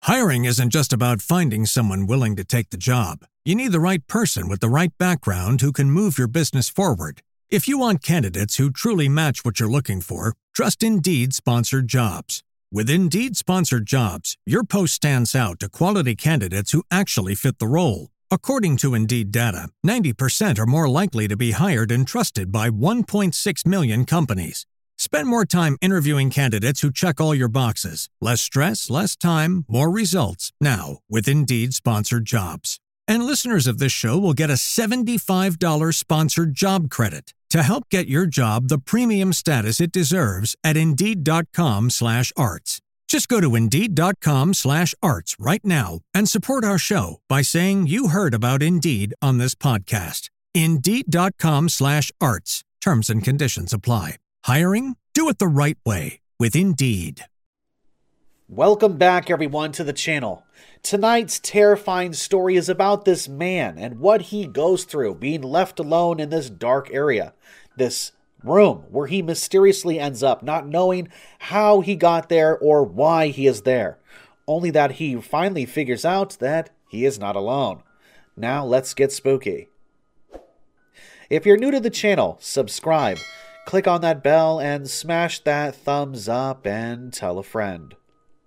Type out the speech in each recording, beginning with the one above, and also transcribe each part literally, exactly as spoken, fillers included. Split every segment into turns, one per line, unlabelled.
Hiring isn't just about finding someone willing to take the job. You need the right person with the right background who can move your business forward. If you want candidates who truly match what you're looking for, trust Indeed Sponsored Jobs. With Indeed Sponsored Jobs, your post stands out to quality candidates who actually fit the role. According to Indeed data, ninety percent are more likely to be hired and trusted by one point six million companies. Spend more time interviewing candidates who check all your boxes. Less stress, less time, more results. Now, with Indeed Sponsored Jobs. And listeners of this show will get a seventy-five dollars sponsored job credit to help get your job the premium status it deserves at Indeed.com slash arts. Just go to Indeed.com slash arts right now and support our show by saying you heard about Indeed on this podcast. Indeed.com slash arts. Terms and conditions apply. Hiring? Do it the right way with Indeed.
Welcome back, everyone, to the channel. Tonight's terrifying story is about this man and what he goes through being left alone in this dark area, this room where he mysteriously ends up, not knowing how he got there or why he is there, only that he finally figures out that he is not alone. Now let's get spooky. If you're new to the channel, subscribe, click on that bell, and smash that thumbs up and tell a friend.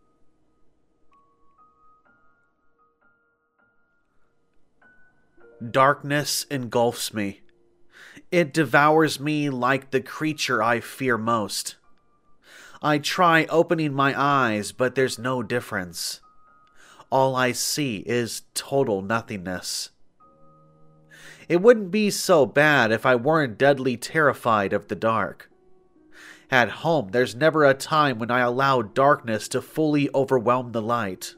Darkness engulfs me. It devours me like the creature I fear most. I try opening my eyes, but there's no difference. All I see is total nothingness. It wouldn't be so bad if I weren't deadly terrified of the dark. At home, there's never a time when I allow darkness to fully overwhelm the light.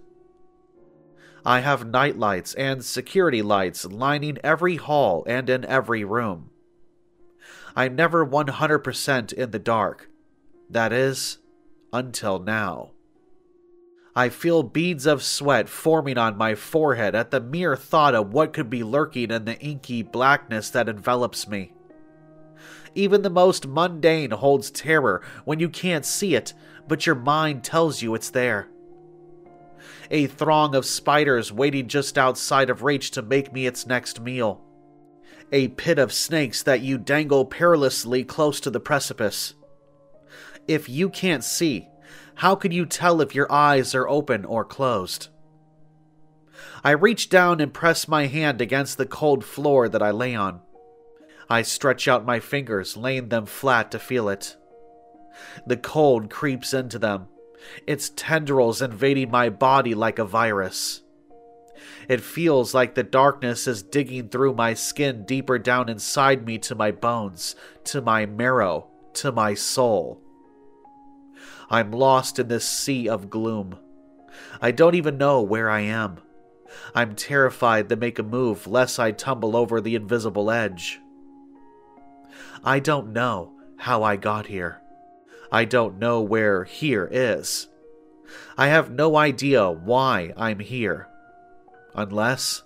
I have night lights and security lights lining every hall and in every room. I'm never one hundred percent in the dark. That is, until now. I feel beads of sweat forming on my forehead at the mere thought of what could be lurking in the inky blackness that envelops me. Even the most mundane holds terror when you can't see it, but your mind tells you it's there. A throng of spiders waiting just outside of reach to make me its next meal. A pit of snakes that you dangle perilously close to the precipice. If you can't see, how could you tell if your eyes are open or closed? I reach down and press my hand against the cold floor that I lay on. I stretch out my fingers, laying them flat to feel it. The cold creeps into them, its tendrils invading my body like a virus. It feels like the darkness is digging through my skin deeper down inside me to my bones, to my marrow, to my soul. I'm lost in this sea of gloom. I don't even know where I am. I'm terrified to make a move lest I tumble over the invisible edge. I don't know how I got here. I don't know where here is. I have no idea why I'm here. Unless...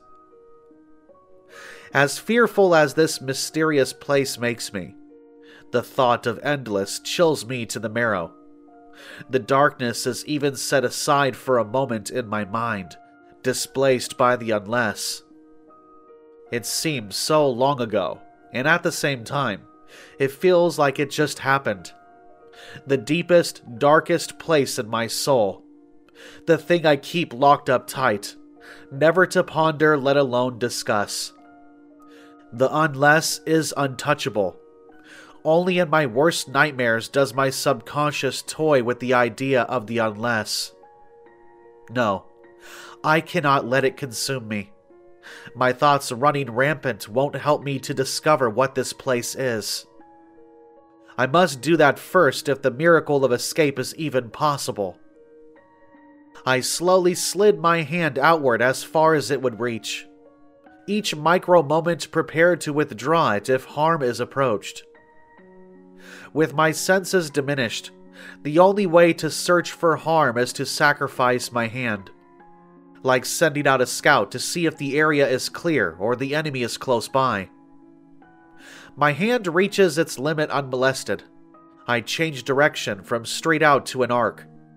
As fearful as this mysterious place makes me, the thought of endless chills me to the marrow. The darkness is even set aside for a moment in my mind, displaced by the unless. It seems so long ago, and at the same time, it feels like it just happened. The deepest, darkest place in my soul. The thing I keep locked up tight, never to ponder, let alone discuss. The unless is untouchable. Only in my worst nightmares does my subconscious toy with the idea of the unless. No, I cannot let it consume me. My thoughts running rampant won't help me to discover what this place is. I must do that first if the miracle of escape is even possible. I slowly slid my hand outward as far as it would reach. Each micro moment prepared to withdraw it if harm is approached. With my senses diminished, the only way to search for harm is to sacrifice my hand. Like sending out a scout to see if the area is clear or the enemy is close by. My hand reaches its limit unmolested. I change direction from straight out to an arc.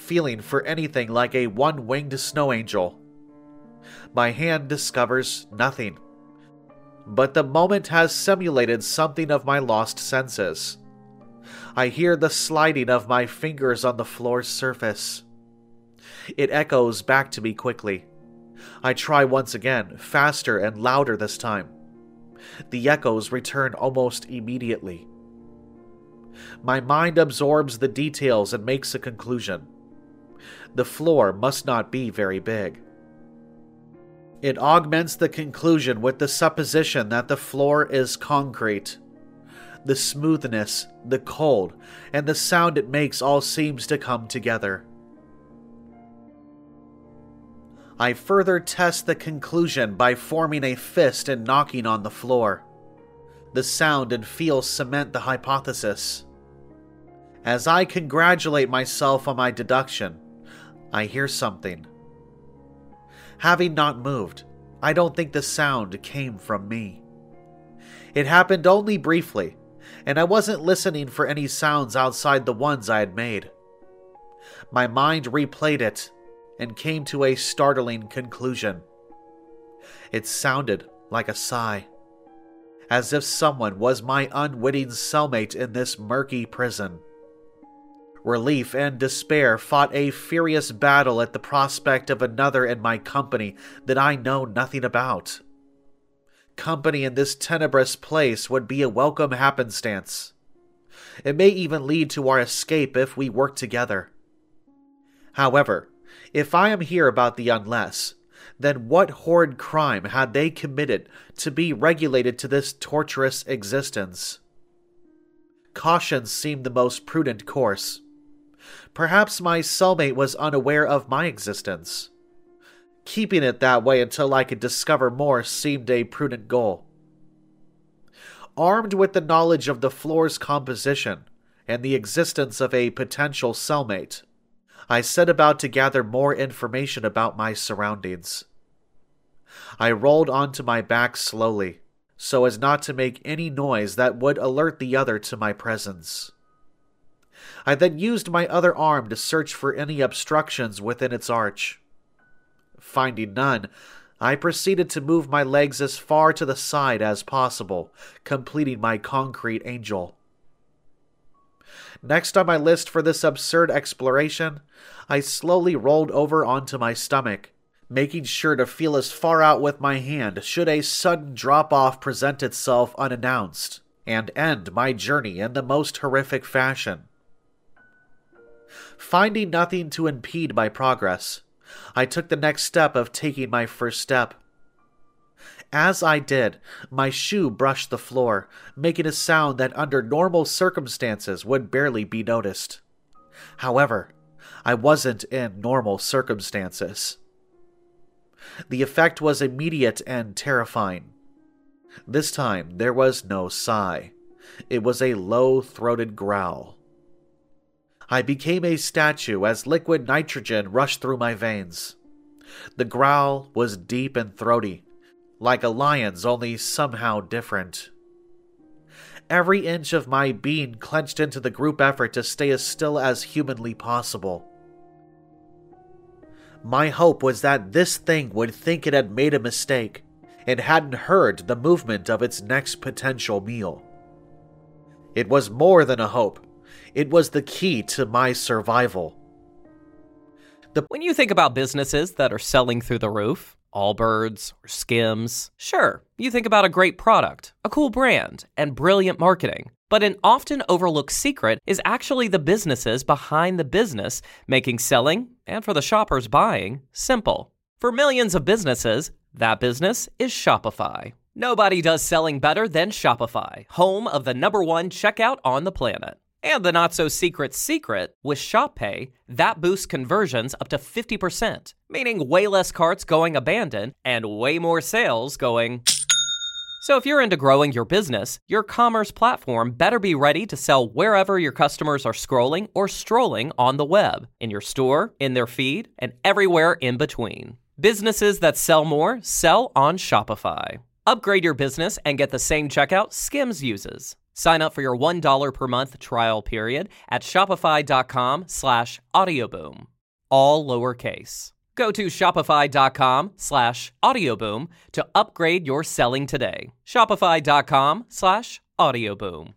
feeling for anything like a one-winged snow angel. My hand discovers nothing, but the moment has simulated something of my lost senses. I hear the sliding of my fingers on the floor's surface. It echoes back to me quickly. I try once again, faster and louder this time. The echoes return almost immediately. My mind absorbs the details and makes a conclusion. The floor must not be very big. It augments the conclusion with the supposition that the floor is concrete. The smoothness, the cold, and the sound it makes all seems to come together. I further test the conclusion by forming a fist and knocking on the floor. The sound and feel cement the hypothesis. As I congratulate myself on my deduction, I hear something. Having not moved, I don't think the sound came from me. It happened only briefly, and I wasn't listening for any sounds outside the ones I had made. My mind replayed it and came to a startling conclusion. It sounded like a sigh, as if someone was my unwitting cellmate in this murky prison. Relief and despair fought a furious battle at the prospect of another in my company that I know nothing about. Company in this tenebrous place would be a welcome happenstance. It may even lead to our escape if we work together. However, if I am here about the unless, then what horrid crime had they committed to be regulated to this torturous existence? Caution seemed the most prudent course. Perhaps my cellmate was unaware of my existence. Keeping it that way until I could discover more seemed a prudent goal. Armed with the knowledge of the floor's composition and the existence of a potential cellmate, I set about to gather more information about my surroundings. I rolled onto my back slowly, so as not to make any noise that would alert the other to my presence. I then used my other arm to search for any obstructions within its arch. Finding none, I proceeded to move my legs as far to the side as possible, completing my concrete angel. Next on my list for this absurd exploration, I slowly rolled over onto my stomach, making sure to feel as far out with my hand should a sudden drop-off present itself unannounced, and end my journey in the most horrific fashion. Finding nothing to impede my progress, I took the next step of taking my first step. As I did, my shoe brushed the floor, making a sound that under normal circumstances would barely be noticed. However, I wasn't in normal circumstances. The effect was immediate and terrifying. This time, there was no sigh. It was a low-throated growl. I became a statue as liquid nitrogen rushed through my veins. The growl was deep and throaty, like a lion's, only somehow different. Every inch of my being clenched into the group effort to stay as still as humanly possible. My hope was that this thing would think it had made a mistake and hadn't heard the movement of its next potential meal. It was more than a hope. It was the key to my survival.
The- when you think about businesses that are selling through the roof, Allbirds or Skims, sure, you think about a great product, a cool brand, and brilliant marketing. But an often overlooked secret is actually the businesses behind the business, making selling, and for the shoppers buying, simple. For millions of businesses, that business is Shopify. Nobody does selling better than Shopify, home of the number one checkout on the planet. And the not-so-secret secret, with Shop Pay, that boosts conversions up to fifty percent, meaning way less carts going abandoned and way more sales going... So if you're into growing your business, your commerce platform better be ready to sell wherever your customers are scrolling or strolling on the web, in your store, in their feed, and everywhere in between. Businesses that sell more sell on Shopify. Upgrade your business and get the same checkout Skims uses. Sign up for your one dollar per month trial period at shopify.com slash audioboom. all lowercase. Go to shopify.com slash audioboom to upgrade your selling today. Shopify.com slash audioboom.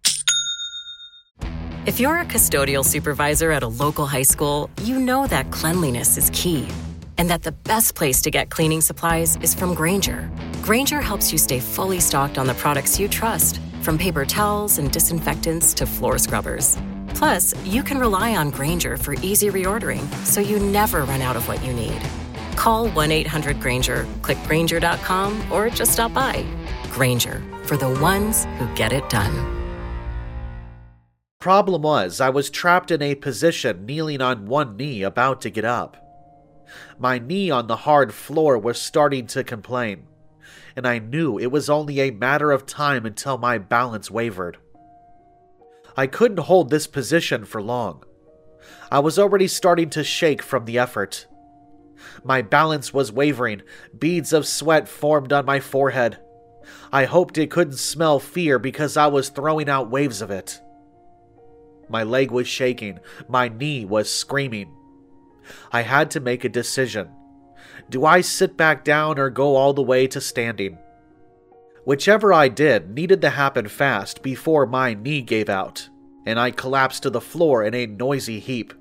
If you're a custodial supervisor at a local high school, you know that cleanliness is key, and that the best place to get cleaning supplies is from Grainger. Grainger helps you stay fully stocked on the products you trust, from paper towels and disinfectants to floor scrubbers. Plus, you can rely on Grainger for easy reordering, so you never run out of what you need. Call one eight hundred Grainger, click Grainger dot com, or just stop by. Grainger, for the ones who get it done.
Problem was, I was trapped in a position kneeling on one knee about to get up. My knee on the hard floor was starting to complain, and I knew it was only a matter of time until my balance wavered. I couldn't hold this position for long. I was already starting to shake from the effort. My balance was wavering, beads of sweat formed on my forehead. I hoped it couldn't smell fear because I was throwing out waves of it. My leg was shaking, my knee was screaming. I had to make a decision. Do I sit back down or go all the way to standing? Whichever I did needed to happen fast before my knee gave out, and I collapsed to the floor in a noisy heap.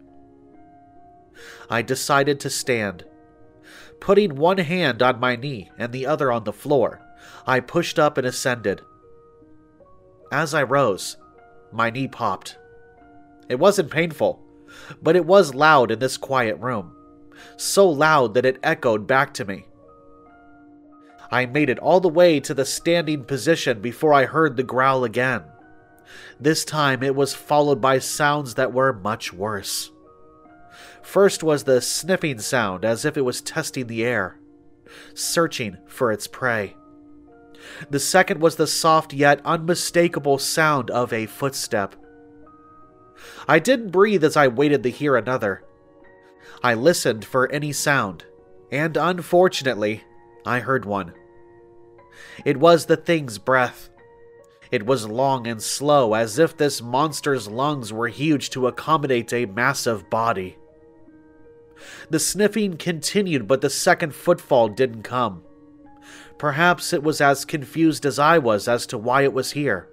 I decided to stand. Putting one hand on my knee and the other on the floor, I pushed up and ascended. As I rose, my knee popped. It wasn't painful, but it was loud in this quiet room, so loud that it echoed back to me. I made it all the way to the standing position before I heard the growl again. This time it was followed by sounds that were much worse. First was the sniffing sound as if it was testing the air, searching for its prey. The second was the soft yet unmistakable sound of a footstep. I didn't breathe as I waited to hear another. I listened for any sound, and unfortunately, I heard one. It was the thing's breath. It was long and slow, as if this monster's lungs were huge to accommodate a massive body. The sniffing continued, but the second footfall didn't come. Perhaps it was as confused as I was as to why it was here.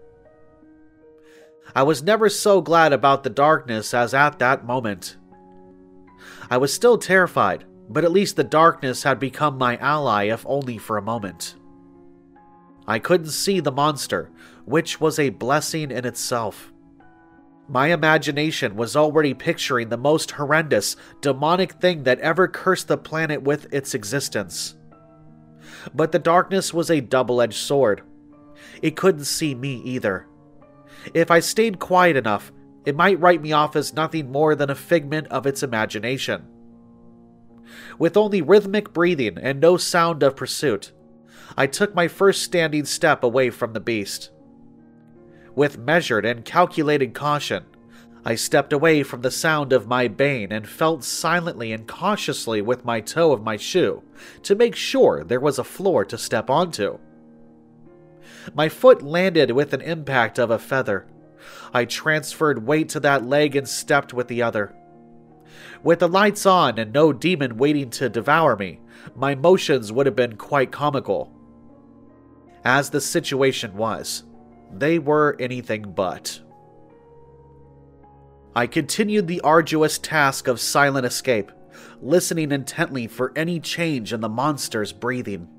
I was never so glad about the darkness as at that moment. I was still terrified, but at least the darkness had become my ally, if only for a moment. I couldn't see the monster, which was a blessing in itself. My imagination was already picturing the most horrendous, demonic thing that ever cursed the planet with its existence. But the darkness was a double-edged sword. It couldn't see me either. If I stayed quiet enough, it might write me off as nothing more than a figment of its imagination. With only rhythmic breathing and no sound of pursuit, I took my first standing step away from the beast. With measured and calculated caution, I stepped away from the sound of my bane and felt silently and cautiously with my toe of my shoe to make sure there was a floor to step onto. My foot landed with an impact of a feather. I transferred weight to that leg and stepped with the other. With the lights on and no demon waiting to devour me, my motions would have been quite comical. As the situation was, they were anything but. I continued the arduous task of silent escape, listening intently for any change in the monster's breathing.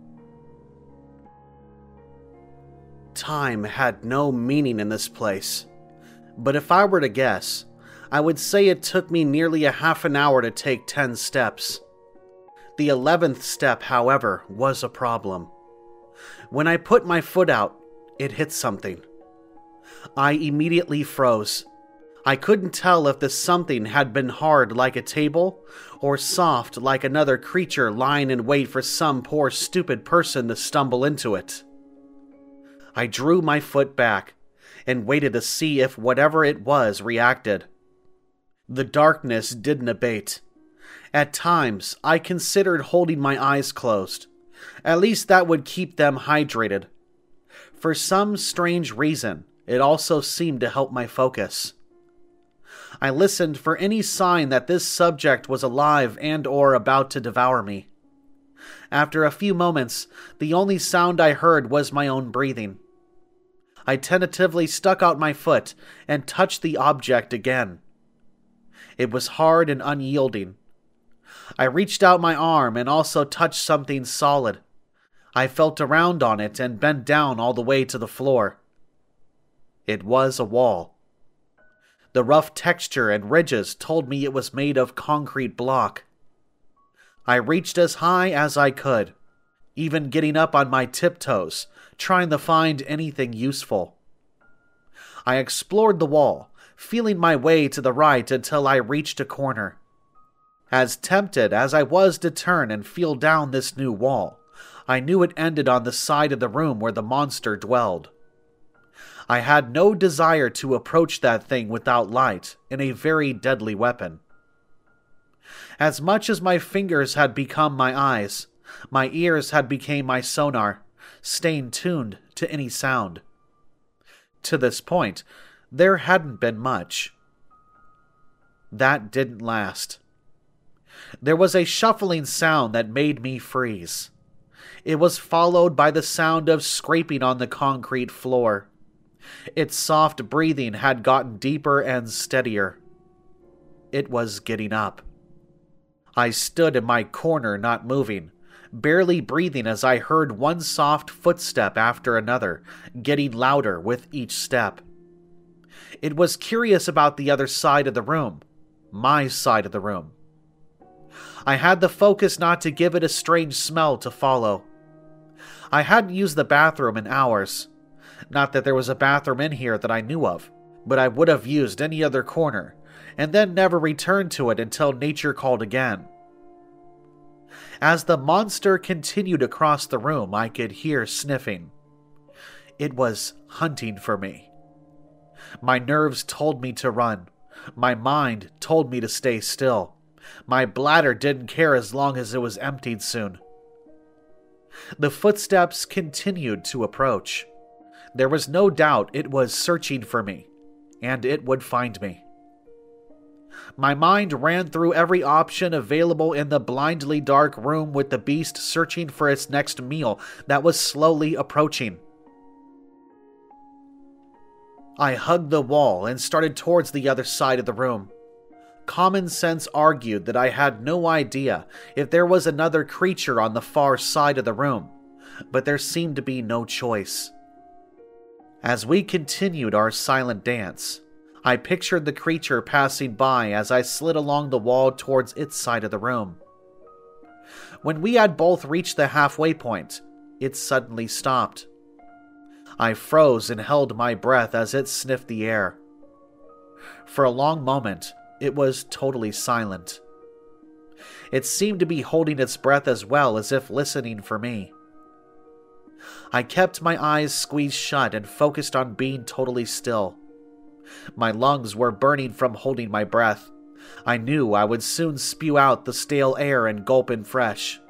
Time had no meaning in this place, but if I were to guess, I would say it took me nearly a half an hour to take ten steps. The eleventh step, however, was a problem. When I put my foot out, it hit something. I immediately froze. I couldn't tell if the something had been hard like a table, or soft like another creature lying in wait for some poor stupid person to stumble into it. I drew my foot back, and waited to see if whatever it was reacted. The darkness didn't abate. At times, I considered holding my eyes closed. At least that would keep them hydrated. For some strange reason, it also seemed to help my focus. I listened for any sign that this subject was alive and or about to devour me. After a few moments, the only sound I heard was my own breathing. I tentatively stuck out my foot and touched the object again. It was hard and unyielding. I reached out my arm and also touched something solid. I felt around on it and bent down all the way to the floor. It was a wall. The rough texture and ridges told me it was made of concrete block. I reached as high as I could, even getting up on my tiptoes, trying to find anything useful. I explored the wall, feeling my way to the right until I reached a corner. As tempted as I was to turn and feel down this new wall, I knew it ended on the side of the room where the monster dwelled. I had no desire to approach that thing without light and a very deadly weapon. As much as my fingers had become my eyes, my ears had become my sonar, staying tuned to any sound. To this point, there hadn't been much. That didn't last. There was a shuffling sound that made me freeze. It was followed by the sound of scraping on the concrete floor. Its soft breathing had gotten deeper and steadier. It was getting up. I stood in my corner, not moving, barely breathing as I heard one soft footstep after another, getting louder with each step. It was curious about the other side of the room, my side of the room. I had the focus not to give it a strange smell to follow. I hadn't used the bathroom in hours. Not that there was a bathroom in here that I knew of, but I would have used any other corner, and then never returned to it until nature called again. As the monster continued across the room, I could hear sniffing. It was hunting for me. My nerves told me to run. My mind told me to stay still. My bladder didn't care as long as it was emptied soon. The footsteps continued to approach. There was no doubt it was searching for me, and it would find me. My mind ran through every option available in the blindly dark room with the beast searching for its next meal that was slowly approaching. I hugged the wall and started towards the other side of the room. Common sense argued that I had no idea if there was another creature on the far side of the room, but there seemed to be no choice. As we continued our silent dance, I pictured the creature passing by as I slid along the wall towards its side of the room. When we had both reached the halfway point, it suddenly stopped. I froze and held my breath as it sniffed the air. For a long moment, it was totally silent. It seemed to be holding its breath as well, as if listening for me. I kept my eyes squeezed shut and focused on being totally still. My lungs were burning from holding my breath. I knew I would soon spew out the stale air and gulp in fresh.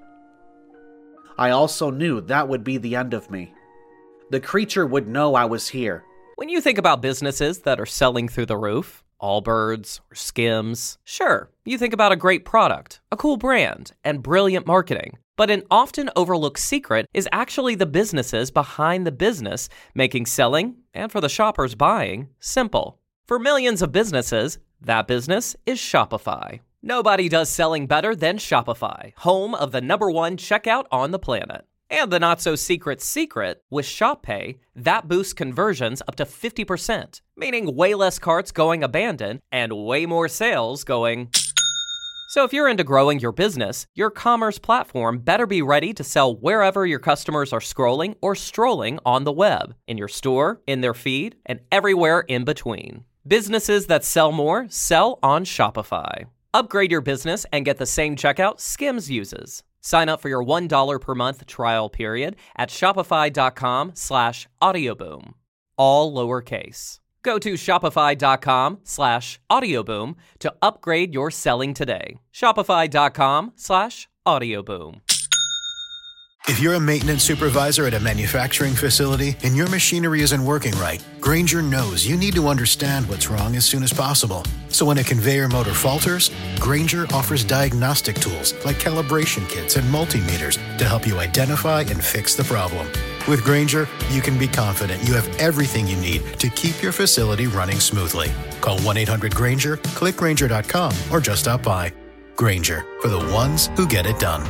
I also knew that would be the end of me. The creature would know I was here.
When you think about businesses that are selling through the roof, Allbirds or Skims, sure, you think about a great product, a cool brand, and brilliant marketing. But an often overlooked secret is actually the businesses behind the business, making selling, and for the shoppers buying, simple. For millions of businesses, that business is Shopify. Nobody does selling better than Shopify, home of the number one checkout on the planet. And the not-so-secret secret, with Shop Pay, that boosts conversions up to fifty percent, meaning way less carts going abandoned and way more sales going... So if you're into growing your business, your commerce platform better be ready to sell wherever your customers are scrolling or strolling on the web, in your store, in their feed, and everywhere in between. Businesses that sell more sell on Shopify. Upgrade your business and get the same checkout Skims uses. Sign up for your one dollar per month trial period at shopify.com slash audioboom. All lowercase. Go to shopify.com slash audioboom to upgrade your selling today. Shopify.com slash audioboom.
If you're a maintenance supervisor at a manufacturing facility and your machinery isn't working right, Grainger knows you need to understand what's wrong as soon as possible. So when a conveyor motor falters, Grainger offers diagnostic tools like calibration kits and multimeters to help you identify and fix the problem. With Grainger, you can be confident you have everything you need to keep your facility running smoothly. Call one eight hundred Grainger, click Grainger dot com, or just stop by. Grainger, for the ones who get it done.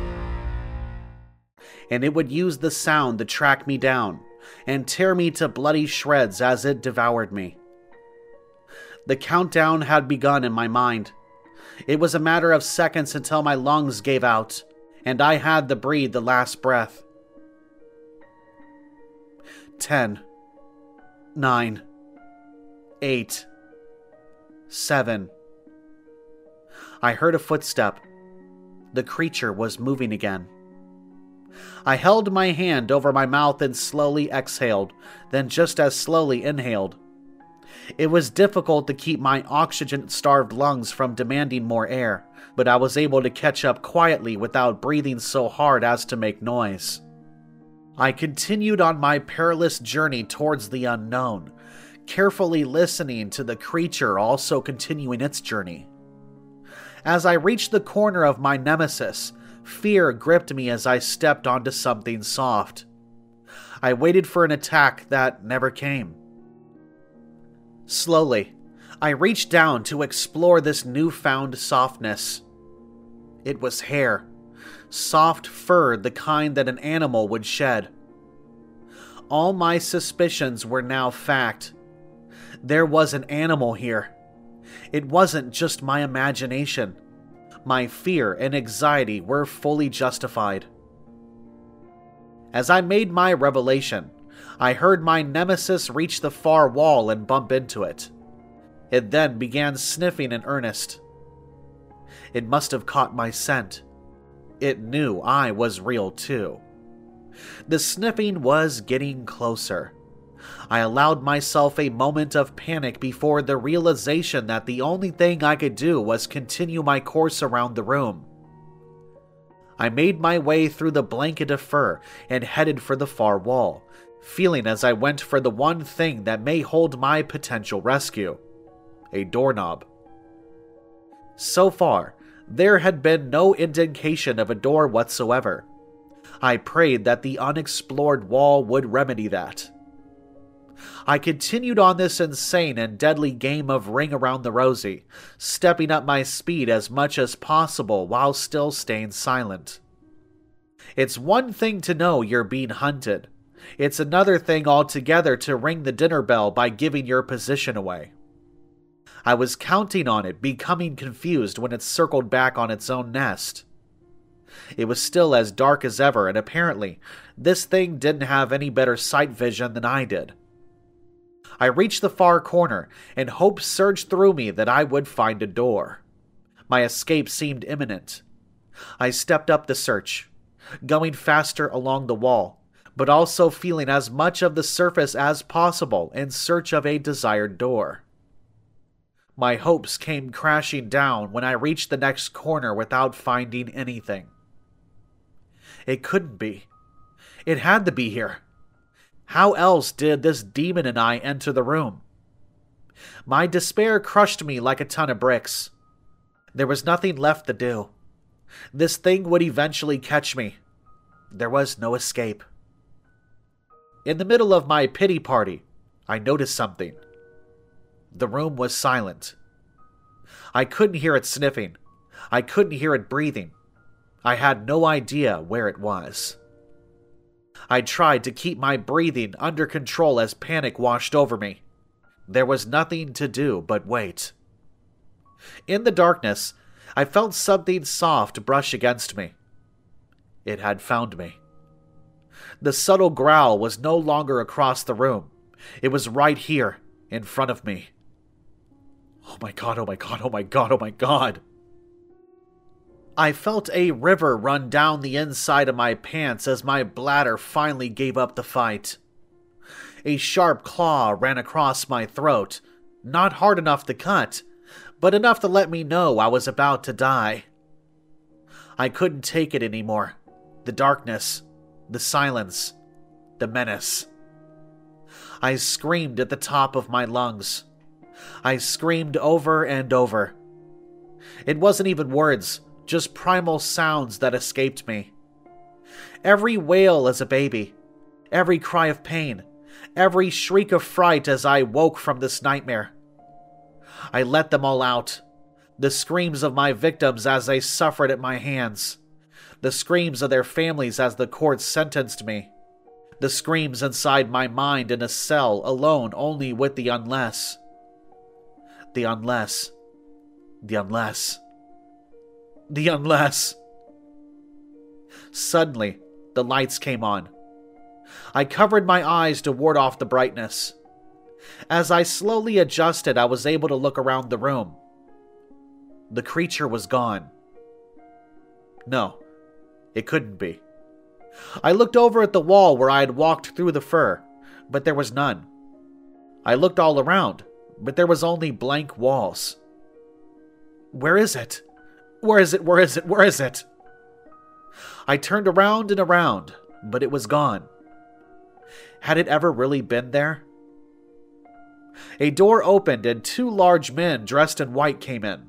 And it would use the sound to track me down and tear me to bloody shreds as it devoured me. The countdown had begun in my mind. It was a matter of seconds until my lungs gave out, and I had to breathe the last breath. Ten, nine, eight, seven. I heard a footstep. The creature was moving again. I held my hand over my mouth and slowly exhaled, then just as slowly inhaled. It was difficult to keep my oxygen-starved lungs from demanding more air, but I was able to catch up quietly without breathing so hard as to make noise. I continued on my perilous journey towards the unknown, carefully listening to the creature also continuing its journey. As I reached the corner of my nemesis, fear gripped me as I stepped onto something soft. I waited for an attack that never came. Slowly, I reached down to explore this newfound softness. It was hair, soft fur, the kind that an animal would shed. All my suspicions were now fact. There was an animal here. It wasn't just my imagination. My fear and anxiety were fully justified. As I made my revelation, I heard my nemesis reach the far wall and bump into it. It then began sniffing in earnest. It must have caught my scent. It knew I was real too. The sniffing was getting closer. I allowed myself a moment of panic before the realization that the only thing I could do was continue my course around the room. I made my way through the blanket of fur and headed for the far wall, feeling as I went for the one thing that may hold my potential rescue: a doorknob. So far, there had been no indication of a door whatsoever. I prayed that the unexplored wall would remedy that. I continued on this insane and deadly game of Ring Around the Rosie, stepping up my speed as much as possible while still staying silent. It's one thing to know you're being hunted. It's another thing altogether to ring the dinner bell by giving your position away. I was counting on it, becoming confused when it circled back on its own nest. It was still as dark as ever, and apparently, this thing didn't have any better sight vision than I did. I reached the far corner, and hope surged through me that I would find a door. My escape seemed imminent. I stepped up the search, going faster along the wall, but also feeling as much of the surface as possible in search of a desired door. My hopes came crashing down when I reached the next corner without finding anything. It couldn't be. It had to be here. How else did this demon and I enter the room? My despair crushed me like a ton of bricks. There was nothing left to do. This thing would eventually catch me. There was no escape. In the middle of my pity party, I noticed something. The room was silent. I couldn't hear it sniffing. I couldn't hear it breathing. I had no idea where it was. I tried to keep my breathing under control as panic washed over me. There was nothing to do but wait. In the darkness, I felt something soft brush against me. It had found me. The subtle growl was no longer across the room. It was right here, in front of me. Oh my god, oh my god, oh my god, oh my god. I felt a river run down the inside of my pants as my bladder finally gave up the fight. A sharp claw ran across my throat, not hard enough to cut, but enough to let me know I was about to die. I couldn't take it anymore. The darkness, the silence, the menace. I screamed at the top of my lungs. I screamed over and over. It wasn't even words, just primal sounds that escaped me. Every wail as a baby, every cry of pain, every shriek of fright as I woke from this nightmare. I let them all out. The screams of my victims as they suffered at my hands. The screams of their families as the courts sentenced me. The screams inside my mind in a cell alone only with the unless. The unless. The unless. The unless. Suddenly, the lights came on. I covered my eyes to ward off the brightness. As I slowly adjusted, I was able to look around the room. The creature was gone. No, it couldn't be. I looked over at the wall where I had walked through the fur, but there was none. I looked all around, but there was only blank walls. Where is it? Where is it? Where is it? Where is it? I turned around and around, but it was gone. Had it ever really been there? A door opened and two large men dressed in white came in.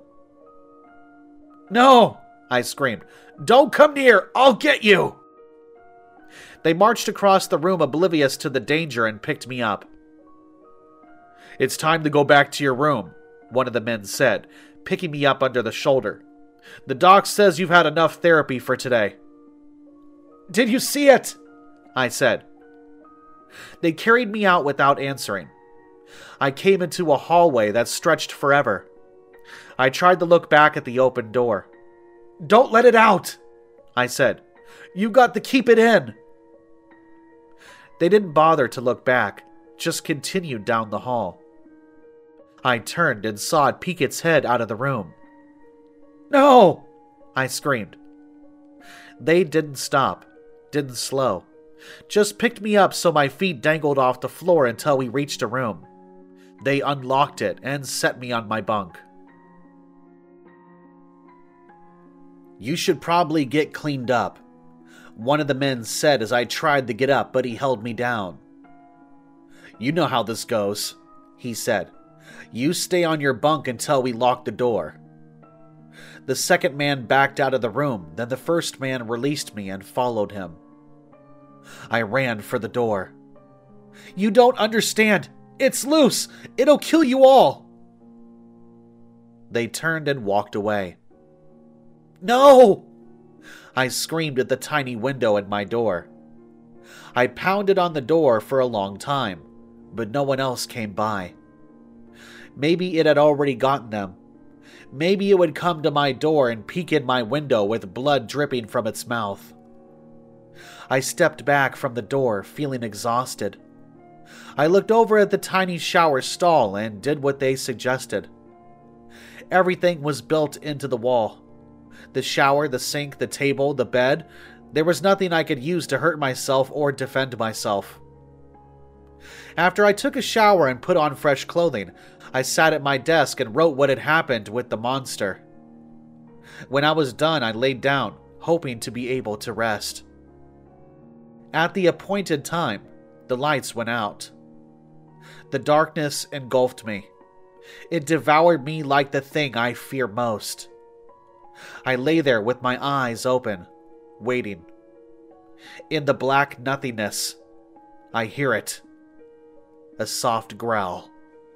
"No!" I screamed. "Don't come near! I'll get you!" They marched across the room oblivious to the danger and picked me up. "It's time to go back to your room," one of the men said, picking me up under the shoulder. "The doc says you've had enough therapy for today." "Did you see it?" I said. They carried me out without answering. I came into a hallway that stretched forever. I tried to look back at the open door. "Don't let it out," I said. "You got to keep it in." They didn't bother to look back, just continued down the hall. I turned and saw it peek its head out of the room. "No!" I screamed. They didn't stop, didn't slow, just picked me up so my feet dangled off the floor until we reached a room. They unlocked it and set me on my bunk. "You should probably get cleaned up," one of the men said as I tried to get up, but he held me down. "You know how this goes," he said. "You stay on your bunk until we lock the door." The second man backed out of the room, then the first man released me and followed him. I ran for the door. "You don't understand! It's loose! It'll kill you all!" They turned and walked away. "No!" I screamed at the tiny window in my door. I pounded on the door for a long time, but no one else came by. Maybe it had already gotten them. Maybe it would come to my door and peek in my window with blood dripping from its mouth. I stepped back from the door, feeling exhausted. I looked over at the tiny shower stall and did what they suggested. Everything was built into the wall. The shower, the sink, the table, the bed. There was nothing I could use to hurt myself or defend myself. After I took a shower and put on fresh clothing, I sat at my desk and wrote what had happened with the monster. When I was done, I laid down, hoping to be able to rest. At the appointed time, the lights went out. The darkness engulfed me. It devoured me like the thing I fear most. I lay there with my eyes open, waiting. In the black nothingness, I hear it. A soft growl.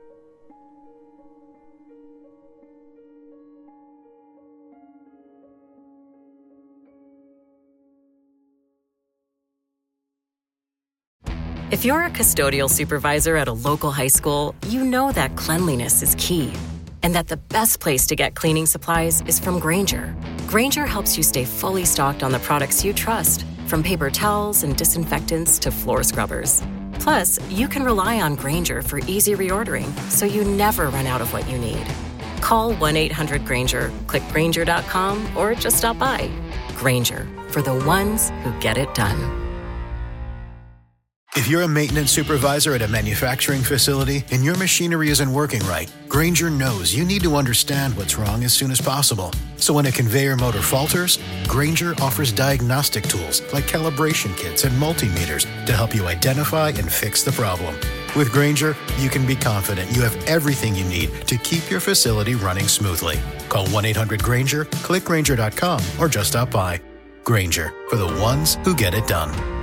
If you're a custodial supervisor at a local high school, you know that cleanliness is key, and that the best place to get cleaning supplies is from Grainger. Grainger helps you stay fully stocked on the products you trust, from paper towels and disinfectants to floor scrubbers. Plus, you can rely on Grainger for easy reordering, so you never run out of what you need. Call one eight hundred Grainger, click Grainger dot com, or just stop by. Grainger, for the ones who get it done.
If you're a maintenance supervisor at a manufacturing facility and your machinery isn't working right, Grainger knows you need to understand what's wrong as soon as possible. So when a conveyor motor falters, Grainger offers diagnostic tools like calibration kits and multimeters to help you identify and fix the problem. With Grainger, you can be confident you have everything you need to keep your facility running smoothly. Call one eight hundred Grainger, click Grainger dot com, or just stop by. Grainger, for the ones who get it done.